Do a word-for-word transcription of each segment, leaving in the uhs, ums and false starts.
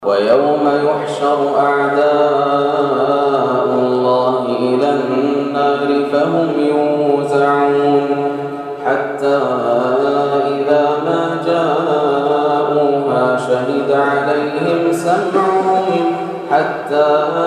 ويوم يحشر أعداء الله إلى النار فهم يوزعون حتى إذا ما جاءوها شهد عليهم سمعهم حتى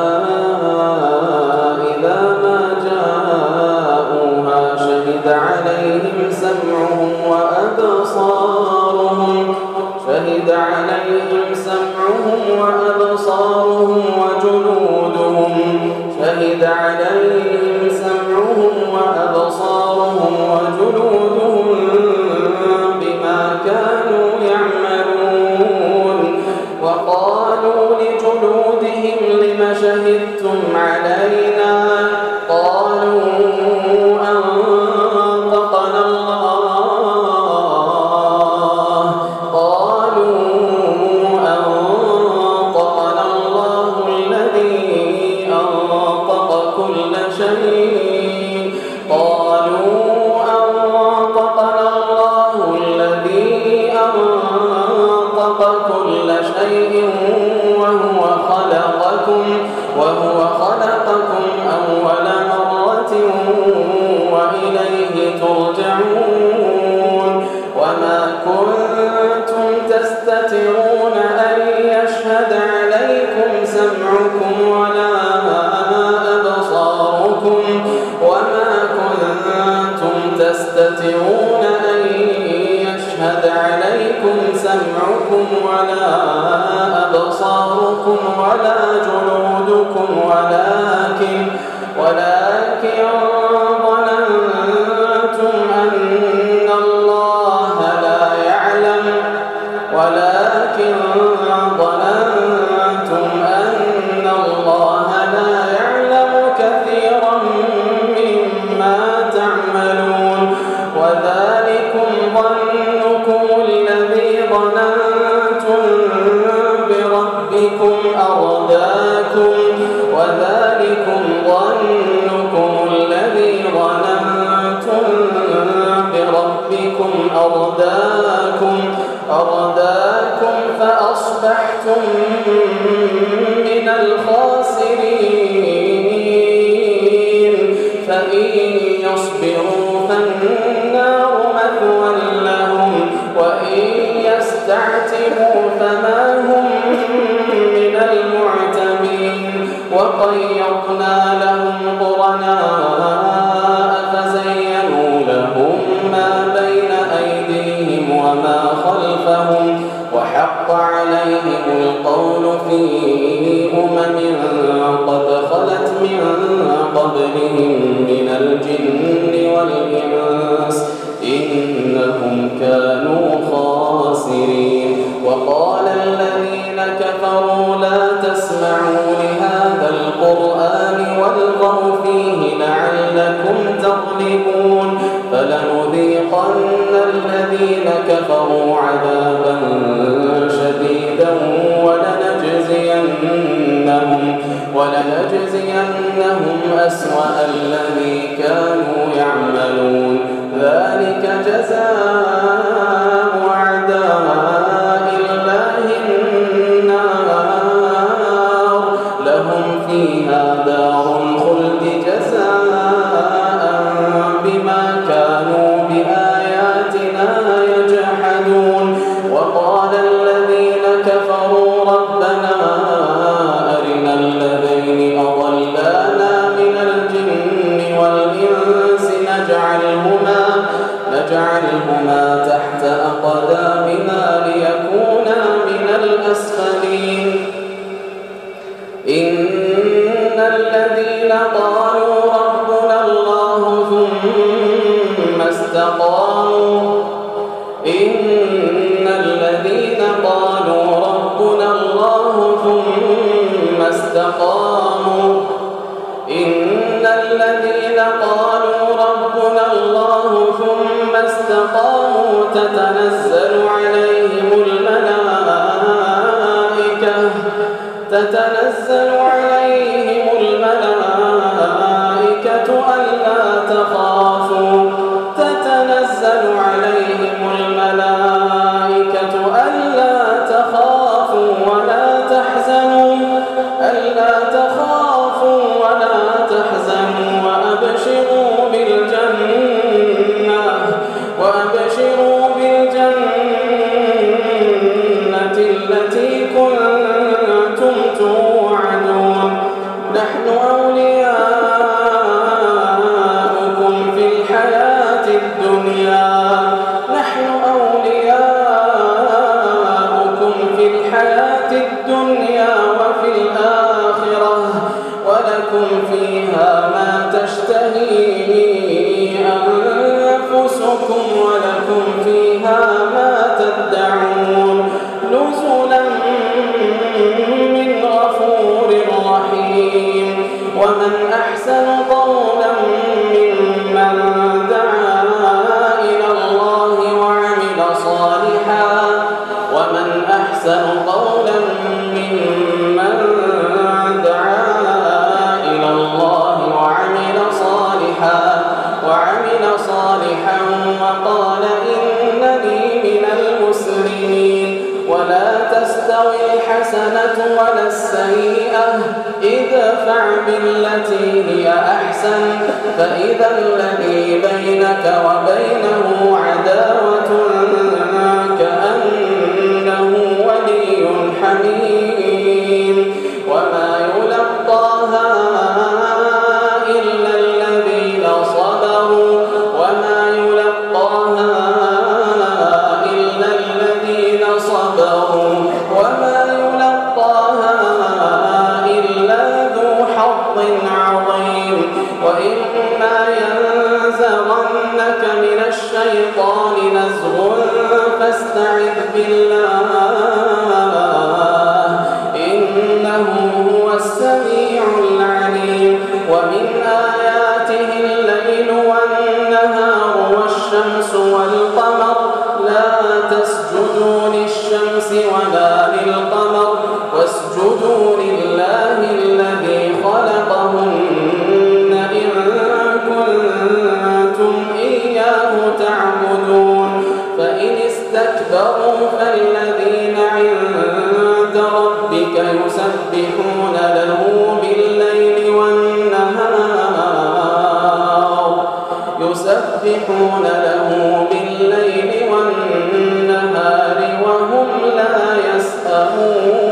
إذا ما جاءوها شهد عليهم سمعهم وأبصارهم شهد عليهم سمعهم وأبصارهم وجلودهم شهد عليهم سمعهم وأبصارهم وجلودهم بما كانوا يعملون وقالوا لجلودهم لم شهدتم علينا قالوا أنطقنا الله قالوا أنطقنا الله الذي أنطق كل شيء قالوا أنطقنا الله الذي أنطق كل شيء وهو خلقكم وهو خلقكم أول مرة وإليه ترجعون وما كنتم تستترون أن يشهد عليكم سمعكم ولا أبصاركم وما كنتم تستترون أن يشهد عليكم سمعكم ولا أبصاركم ولا جلودكم ولكن ولكن ظننتم أن الله لا يعلم ولكن ظننتم أن الله لا يعلم كثيرا مما تعملون وذلكم ظنكم الذي ظننتم بربكم أرداكم وذلكم ظنكم الذي ظننتم بربكم أرداكم أرداكم فأصبحتم من الخاسرين فإن يصبروا فالنار مثوى لهم وإن يستعتبوا فما هم من المعتبين وقيضنا لهم قرناء فزينوا لهم ما بين أيديهم وما خلفهم وحق عليهم القول في أمم قد خلت من قبلهم من الجن والإنس إنهم كانوا خاسرين وقال الذين كفروا لا تسمعوا لهذا القرآن والغوا فيه لعلكم تغلبون فلنذيقن الذين كفروا عذابا شديدا ولنجزينهم ولنجزينهم أسوأ الذي كانوا يعملون ذلك جزاء أعداء الله النار لهم فيها دار الخلد جزاء بما كانوا بآياتنا يجحدون وقال الذين كفروا ربنا أرنا الذين أضلانا من الجن والإنس نجعلهما نجعلهما تحت أقدامنا ليكونا من الأسفلين إن الذين قالوا ربنا الله ثم استقاموا إن الذين قالوا ربنا الله ثم استقاموا إن الذين قالوا ربنا الله ثم استقاموا تتنزل عليهم الملائكة تتنزل عليهم الملائكة ألا تخافوا تتنزل عليهم الملائكة ألا تخافوا ولا تحزنوا ألا تخافوا ولا تحزنوا وأبشروا بالجنة وأبشروا بالجنة التي كنتم توعدون نحن أولياؤكم في الحياة الدنيا نحن أولياؤكم في الحياة الدنيا وفي الآخرة ولكم فيها ما تشتهي أنفسكم ولكم فيها ما تدعون نزلا من غفور رحيم ومن أحسن قولا ممن دعا إلى الله وعمل صالحا ومن أحسن قولا ممن دعا إلى الله وعمل صالحا وعمل صالحا وقال إنني من المسلمين ولا تستوي الحسنة ولا السيئة ادفع بالتي هي أحسن فإذا الذي بينك وبينه عداوة كأنه ولي حميم وما يلقاها إلا الذين صبروا وما يلقاها إلا الذين صبروا وما يلقاها إلا ذو حظ عظيم وإما ينزغنك من الشيطان نزغ فاستعذ بالله إنه هو السميع العليم ومن آياته الليل والنهار والشمس والقمر لا تسجدوا للشمس ولا للقمر واسجدوا لله الذي خلقهن إن كنتم إياه تعبدون فإن استكبروا فالذين عند ربك يسبحون له بالليل والنهار يسبحون له بالليل والنهار وهم لا يسأمون